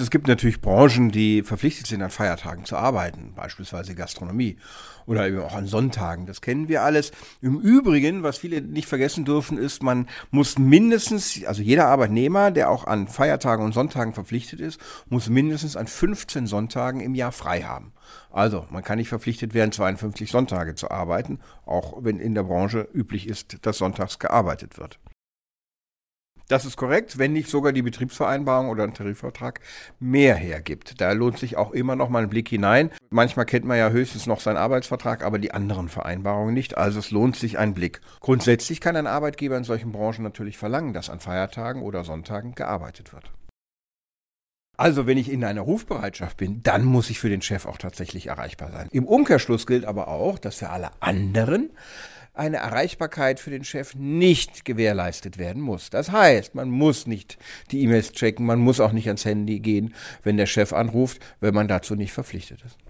es gibt natürlich Branchen, die verpflichtet sind, an Feiertagen zu arbeiten, beispielsweise Gastronomie oder eben auch an Sonntagen. Das kennen wir alles. Im Übrigen, was viele nicht vergessen dürfen, ist, man muss mindestens, also jeder Arbeitnehmer, der auch an Feiertagen und Sonntagen verpflichtet ist, muss mindestens an 15 Sonntagen im Jahr frei haben. Also man kann nicht verpflichtet werden, 52 Sonntage zu arbeiten, auch wenn in der Branche üblich ist, dass sonntags gearbeitet wird. Das ist korrekt, wenn nicht sogar die Betriebsvereinbarung oder ein Tarifvertrag mehr hergibt. Da lohnt sich auch immer noch mal ein Blick hinein. Manchmal kennt man ja höchstens noch seinen Arbeitsvertrag, aber die anderen Vereinbarungen nicht. Also es lohnt sich ein Blick. Grundsätzlich kann ein Arbeitgeber in solchen Branchen natürlich verlangen, dass an Feiertagen oder Sonntagen gearbeitet wird. Also wenn ich in einer Rufbereitschaft bin, dann muss ich für den Chef auch tatsächlich erreichbar sein. Im Umkehrschluss gilt aber auch, dass für alle anderen eine Erreichbarkeit für den Chef nicht gewährleistet werden muss. Das heißt, man muss nicht die E-Mails checken, man muss auch nicht ans Handy gehen, wenn der Chef anruft, wenn man dazu nicht verpflichtet ist.